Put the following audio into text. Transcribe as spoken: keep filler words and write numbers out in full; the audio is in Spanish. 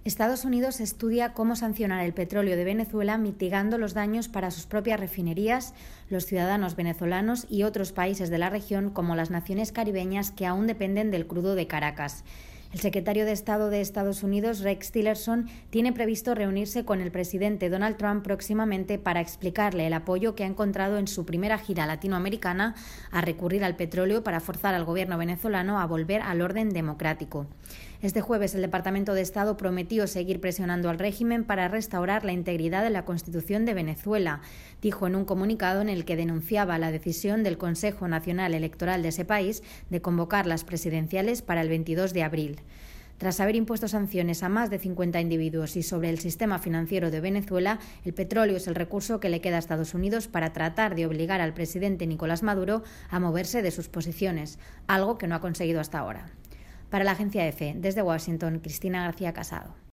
Estados Unidos estudia cómo sancionar el petróleo de Venezuela mitigando los daños para sus propias refinerías, los ciudadanos venezolanos y otros países de la región como las naciones caribeñas que aún dependen del crudo de Caracas. El secretario de Estado de Estados Unidos, Rex Tillerson, tiene previsto reunirse con el presidente Donald Trump próximamente para explicarle el apoyo que ha encontrado en su primera gira latinoamericana a recurrir al petróleo para forzar al gobierno venezolano a volver al orden democrático. Este jueves el Departamento de Estado prometió seguir presionando al régimen para restaurar la integridad de la Constitución de Venezuela, dijo en un comunicado en el que denunciaba la decisión del Consejo Nacional Electoral de ese país de convocar las presidenciales para el veintidós de abril. Tras haber impuesto sanciones a más de cincuenta individuos y sobre el sistema financiero de Venezuela, el petróleo es el recurso que le queda a Estados Unidos para tratar de obligar al presidente Nicolás Maduro a moverse de sus posiciones, algo que no ha conseguido hasta ahora. Para la agencia EFE, desde Washington, Cristina García Casado.